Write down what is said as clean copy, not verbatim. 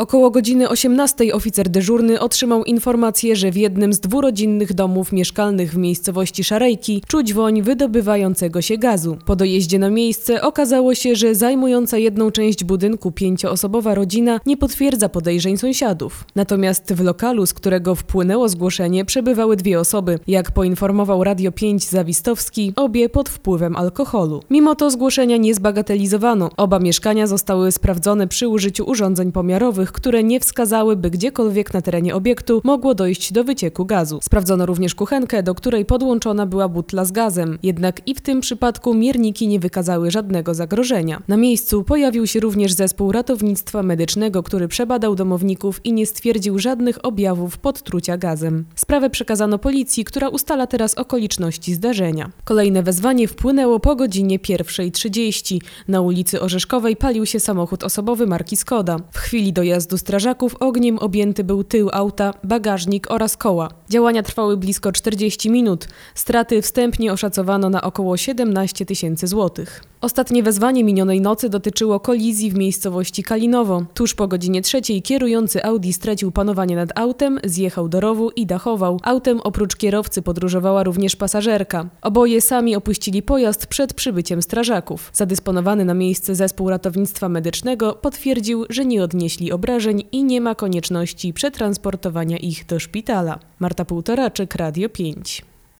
Około godziny 18 oficer dyżurny otrzymał informację, że w jednym z dwurodzinnych domów mieszkalnych w miejscowości Szarejki czuć woń wydobywającego się gazu. Po dojeździe na miejsce okazało się, że zajmująca jedną część budynku 5-osobowa rodzina nie potwierdza podejrzeń sąsiadów. Natomiast w lokalu, z którego wpłynęło zgłoszenie, przebywały 2 osoby. Jak poinformował Radio 5 Zawistowski, obie pod wpływem alkoholu. Mimo to zgłoszenia nie zbagatelizowano. Oba mieszkania zostały sprawdzone przy użyciu urządzeń pomiarowych, które nie wskazały, by gdziekolwiek na terenie obiektu mogło dojść do wycieku gazu. Sprawdzono również kuchenkę, do której podłączona była butla z gazem. Jednak i w tym przypadku mierniki nie wykazały żadnego zagrożenia. Na miejscu pojawił się również zespół ratownictwa medycznego, który przebadał domowników i nie stwierdził żadnych objawów podtrucia gazem. Sprawę przekazano policji, która ustala teraz okoliczności zdarzenia. Kolejne wezwanie wpłynęło po godzinie 1:30. Na ulicy Orzeszkowej palił się samochód osobowy marki Skoda. W chwili dojazdu strażaków ogniem objęty był tył auta, bagażnik oraz koła. Działania trwały blisko 40 minut. Straty wstępnie oszacowano na około 17 000 złotych. Ostatnie wezwanie minionej nocy dotyczyło kolizji w miejscowości Kalinowo. Tuż po godzinie 3 kierujący Audi stracił panowanie nad autem, zjechał do rowu i dachował. Autem oprócz kierowcy podróżowała również pasażerka. Oboje sami opuścili pojazd przed przybyciem strażaków. Zadysponowany na miejsce zespół ratownictwa medycznego potwierdził, że nie odnieśli obrażeń i nie ma konieczności przetransportowania ich do szpitala. Marta Półtoraczyk, Radio 5.